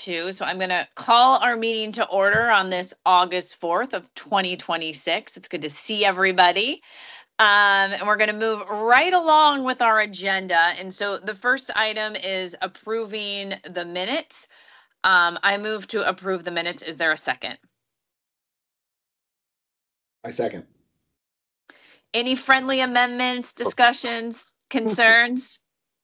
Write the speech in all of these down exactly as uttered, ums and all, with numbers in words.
two. So I'm going to call our meeting to order on this August fourth of twenty twenty-six. It's good to see everybody. Um, and we're going to move right along with our agenda. And so the first item is approving the minutes. Um, I move to approve the minutes. Is there a second? I second. Any friendly amendments, discussions, concerns?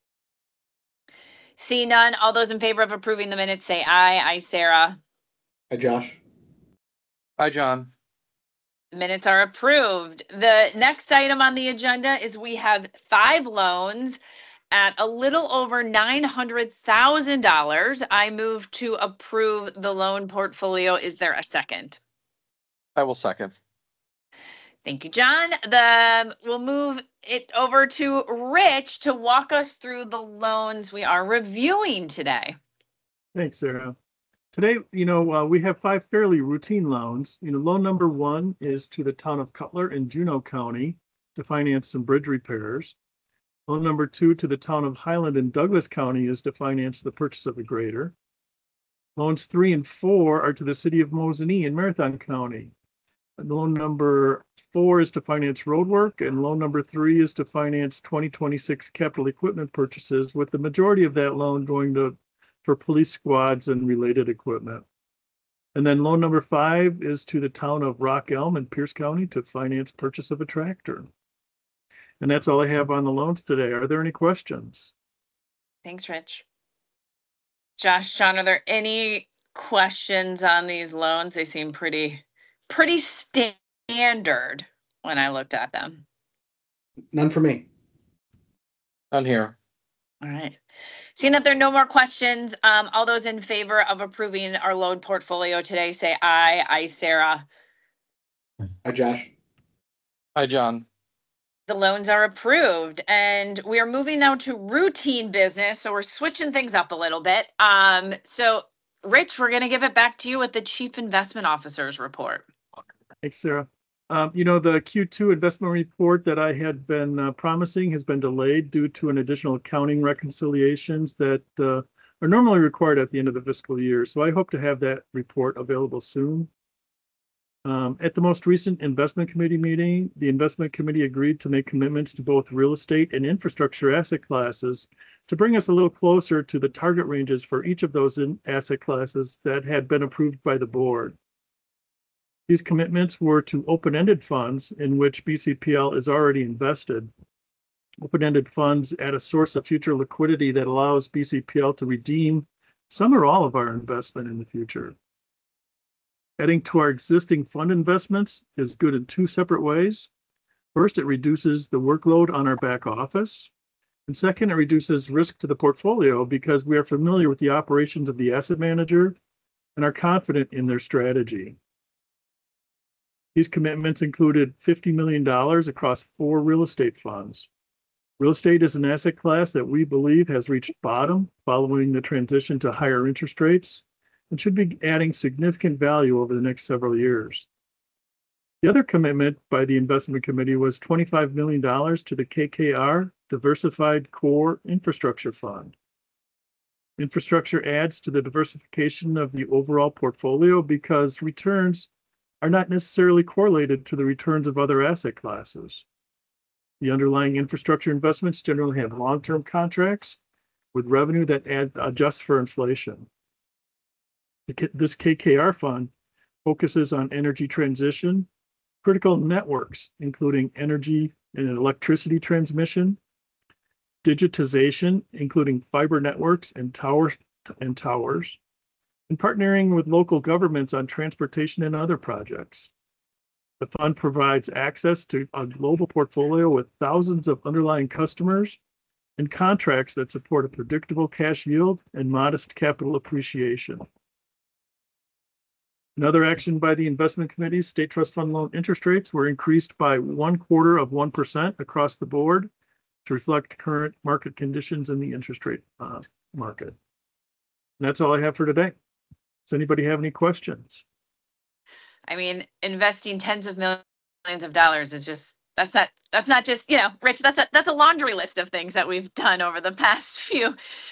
See none. All those in favor of approving the minutes say aye. Aye, Sarah. Hi, Josh. Hi, John. Minutes are approved. The next item on the agenda is we have five loans at a little over nine hundred thousand dollars. I move to approve the loan portfolio. Is there a second? I will second. Thank you, John. The, we'll move it over to Rich to walk us through the loans we are reviewing today. Thanks, Sarah. Today, you know, uh, we have five fairly routine loans. You know, loan number one is to the town of Cutler in Juneau County to finance some bridge repairs. Loan number two to the town of Highland in Douglas County is to finance the purchase of a grader. Loans three and four are to the city of Mosinee in Marathon County. Loan number four is to finance road work, and loan number three is to finance twenty twenty-six capital equipment purchases, with the majority of that loan going to for police squads and related equipment. And then loan number five is to the town of Rock Elm in Pierce County to finance purchase of a tractor. And that's all I have on the loans today. Are there any questions? Thanks, Rich. Josh, John, are there any questions on these loans? They seem pretty, pretty standard when I looked at them. None for me. None here. All right. Seeing that there are no more questions, um, all those in favor of approving our loan portfolio today say aye. Aye, Sarah. Hi, Josh. Hi, John. The loans are approved, and we are moving now to routine business. So we're switching things up a little bit. Um, so Rich, we're going to give it back to you with the Chief Investment Officer's report. Thanks, Sarah. Um, you know, the Q two investment report that I had been uh, promising has been delayed due to an additional accounting reconciliations that uh, are normally required at the end of the fiscal year. So I hope to have that report available soon. Um, at the most recent investment committee meeting, the investment committee agreed to make commitments to both real estate and infrastructure asset classes to bring us a little closer to the target ranges for each of those in asset classes that had been approved by the board. These commitments were to open-ended funds in which B C P L is already invested. Open-ended funds add a source of future liquidity that allows B C P L to redeem some or all of our investment in the future. Adding to our existing fund investments is good in two separate ways. First, it reduces the workload on our back office. And second, it reduces risk to the portfolio because we are familiar with the operations of the asset manager and are confident in their strategy. These commitments included fifty million dollars across four real estate funds. Real estate is an asset class that we believe has reached bottom following the transition to higher interest rates and should be adding significant value over the next several years. The other commitment by the investment committee was twenty-five million dollars to the K K R Diversified Core Infrastructure Fund. Infrastructure adds to the diversification of the overall portfolio because returns are not necessarily correlated to the returns of other asset classes. The underlying infrastructure investments generally have long-term contracts with revenue that add, adjusts for inflation. This K K R fund focuses on energy transition, critical networks, including energy and electricity transmission, digitization, including fiber networks and towers, and towers, and partnering with local governments on transportation and other projects. The fund provides access to a global portfolio with thousands of underlying customers and contracts that support a predictable cash yield and modest capital appreciation. Another action by the investment committee, state trust fund loan interest rates were increased by one quarter of one percent across the board to reflect current market conditions in the interest rate uh, market. And that's all I have for today. Does anybody have any questions? I mean, investing tens of millions of dollars is just, that's not, that's not just, you know, Rich, that's a, that's a laundry list of things that we've done over the past few,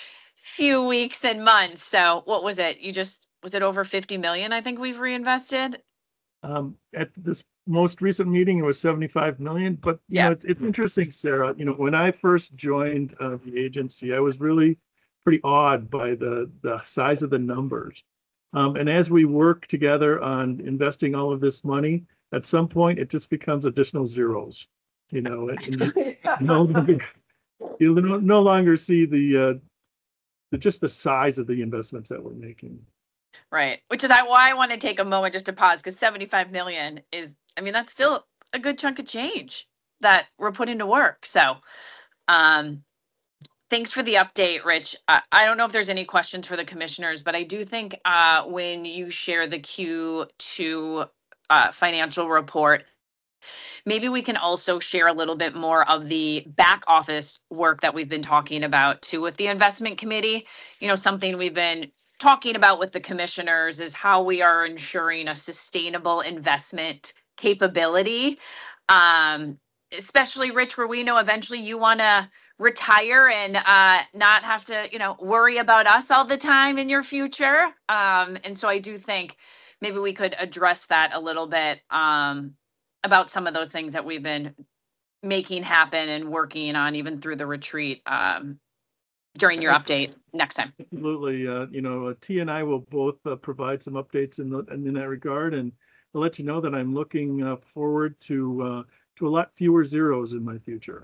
few weeks and months. So what was it? You just, was it over fifty million? I think we've reinvested. Um, at this most recent meeting, it was seventy-five million, but you Yeah. know, it's, it's interesting, Sarah, you know, when I first joined uh, the agency, I was really pretty awed by the, the size of the numbers. Um, and as we work together on investing all of this money, at some point, it just becomes additional zeros, you know, and you no longer, you no no longer see the, uh, the, just the size of the investments that we're making. Right. Which is why I want to take a moment just to pause, because seventy-five million is, I mean, that's still a good chunk of change that we're putting to work. So, um, thanks for the update, Rich. I, I don't know if there's any questions for the commissioners, but I do think uh, when you share the Q two uh, financial report, maybe we can also share a little bit more of the back office work that we've been talking about too with the investment committee. You know, something we've been talking about with the commissioners is how we are ensuring a sustainable investment capability. Um, especially Rich, where we know eventually you want to retire and uh, not have to, you know, worry about us all the time in your future. Um, and so I do think maybe we could address that a little bit um, about some of those things that we've been making happen and working on even through the retreat um, during your update next time. Absolutely. Uh, you know, uh, T and I will both uh, provide some updates in, the, in that regard. And I'll let you know that I'm looking uh, forward to uh, to a lot fewer zeros in my future.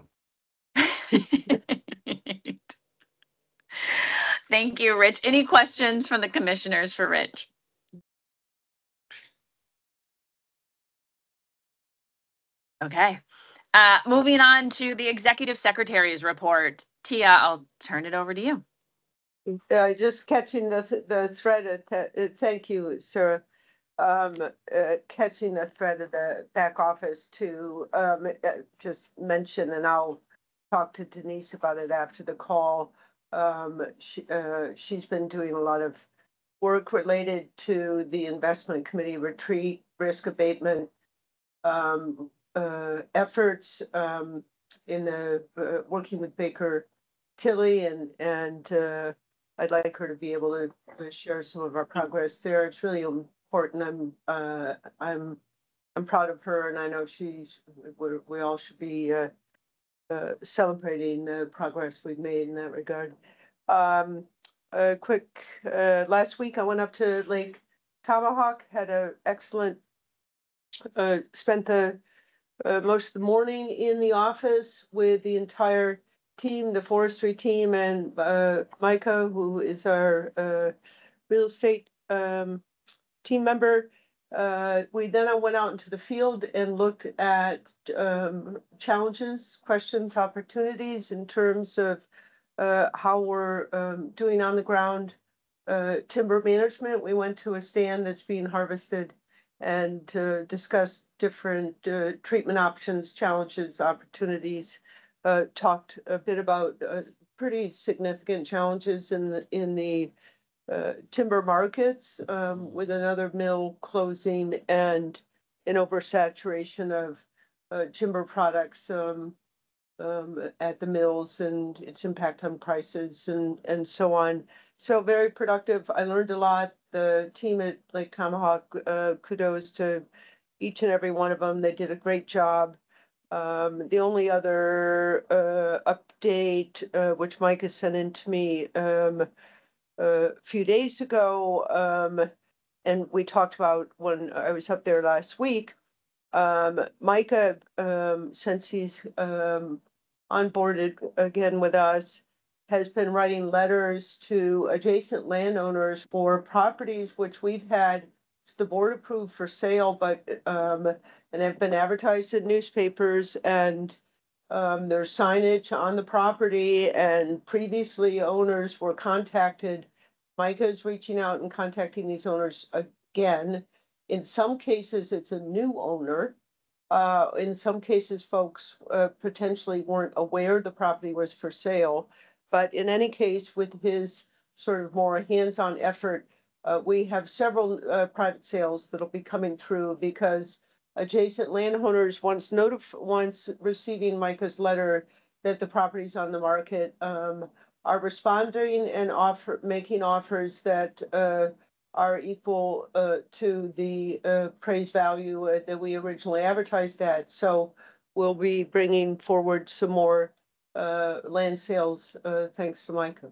Thank you, Rich. Any questions from the commissioners for Rich? Okay. Uh, moving on to the executive secretary's report. Tia, I'll turn it over to you. Uh, just catching the th- the thread. Of th- uh, thank you, Sarah. Um, uh, catching the thread of the back office to um, uh, just mention, and I'll talk to Denise about it after the call. Um, she, uh, she's been doing a lot of work related to the investment committee retreat, risk abatement um, uh, efforts um, in the uh, working with Baker Tilly, and and uh, I'd like her to be able to uh, share some of our progress there. It's really important. I'm uh, I'm I'm proud of her, and I know she's. We're, we all should be uh, uh, celebrating the progress we've made in that regard. Um, a quick uh, last week, I went up to Lake Tomahawk. Had an excellent. Uh, spent the uh, most of the morning in the office with the entire team, the forestry team, and uh, Micah, who is our uh, real estate um, team member. Uh, we then I went out into the field and looked at um, challenges, questions, opportunities in terms of uh, how we're um, doing on the ground uh, timber management. We went to a stand that's being harvested and uh, discussed different uh, treatment options, challenges, opportunities. Uh, talked a bit about uh, pretty significant challenges in the in the uh, timber markets, um, with another mill closing and an oversaturation of uh, timber products um, um, at the mills and its impact on prices and and so on. So very productive. I learned a lot. The team at Lake Tomahawk, uh, kudos to each and every one of them. They did a great job. Um, the only other uh, update, uh, which Mike has sent in to me um, a few days ago, um, and we talked about when I was up there last week. Um, Micah, um, since he's um, onboarded again with us, has been writing letters to adjacent landowners for properties which we've had the board approved for sale, but um, and have been advertised in newspapers, and um, there's signage on the property, and previously owners were contacted. Micah's reaching out and contacting these owners again. In some cases, it's a new owner. Uh, in some cases, folks uh, potentially weren't aware the property was for sale. But in any case, with his sort of more hands-on effort, uh, we have several uh, private sales that'll be coming through because adjacent landowners, once notif- once receiving Micah's letter that the property's on the market, um, are responding and offer, making offers that, uh, are equal, uh, to the, uh, praise value uh, that we originally advertised at. So we'll be bringing forward some more, uh, land sales, uh, thanks to Micah.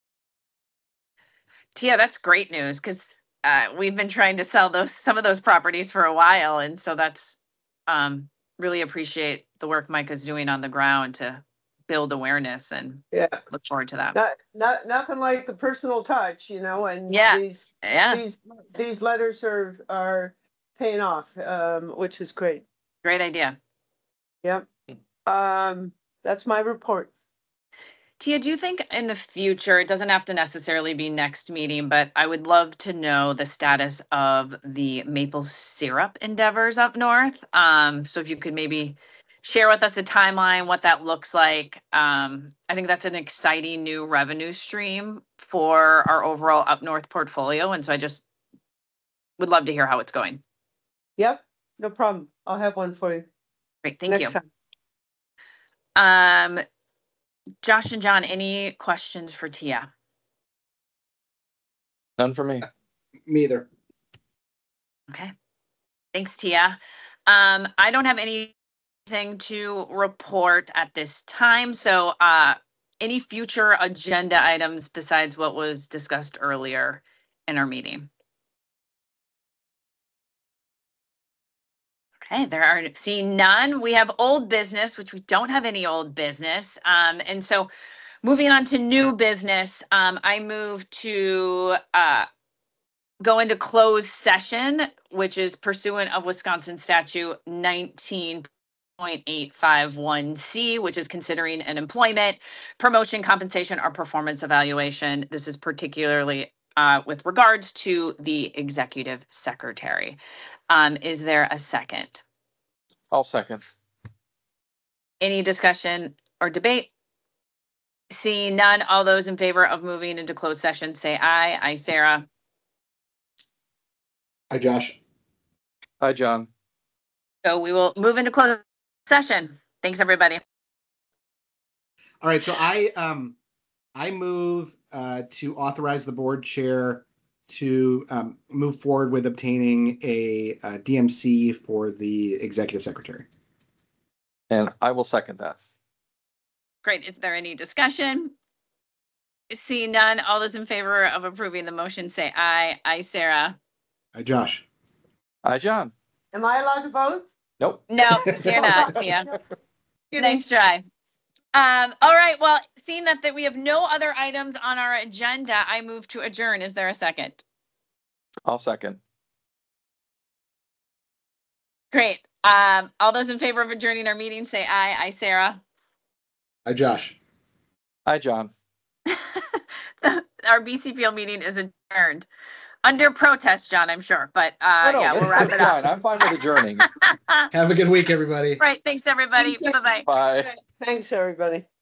Tia, that's great news because uh, we've been trying to sell those some of those properties for a while, and so that's um, really appreciate the work Micah's doing on the ground to build awareness, and Yeah. look forward to that. Not, not, nothing like the personal touch, you know, and Yeah. these, Yeah, these, these letters are, are paying off, um, which is great. great idea. Yep. Um, that's my report. Tia, do you think in the future, it doesn't have to necessarily be next meeting, but I would love to know the status of the maple syrup endeavors up north. Um, so if you could maybe share with us a timeline, what that looks like. Um, I think that's an exciting new revenue stream for our overall up north portfolio. And so I just would love to hear how it's going. Yep, no problem. I'll have one for you. Great, thank you. next time. Um, Josh and John, any questions for Tia? None for me. Me either. Okay. Thanks, Tia. Um, I don't have anything to report at this time. So uh, any future agenda items besides what was discussed earlier in our meeting? Okay, there are seeing none. We have old business, which we don't have any old business. Um, and so moving on to new business, um, I move to uh, go into closed session, which is pursuant of Wisconsin statute nineteen point eight five one C, which is considering an employment, promotion, compensation, or performance evaluation. This is particularly uh, with regards to the executive secretary. Um, is there a second? I'll second. Any discussion or debate? Seeing none, all those in favor of moving into closed session, say aye. Aye, Sarah. Hi, Josh. Hi, John. So we will move into closed session. Thanks, everybody. All right, so I um I move uh, to authorize the board chair to um, move forward with obtaining a, a D M C for the executive secretary. And I will second that. Great. Is there any discussion? Seeing none, all those in favor of approving the motion, say aye. Aye, Sarah. Hi, Josh. Hi, John. Am I allowed to vote? Nope. No, you're not, Tia. Nice try. Um, all right. Well, seeing that, that we have no other items on our agenda, I move to adjourn. Is there a second? I'll second. Great. Um, all those in favor of adjourning our meeting, say aye. Aye, Sarah. Hi, Josh. Hi, John. Our B C P L meeting is adjourned. Under protest, John, I'm sure, but uh, Oh, no, yeah, we'll it's wrap it up. fine. I'm fine with adjourning. Have a good week, everybody. Right. Thanks, everybody. Thanks, Bye-bye. Bye. Thanks, everybody.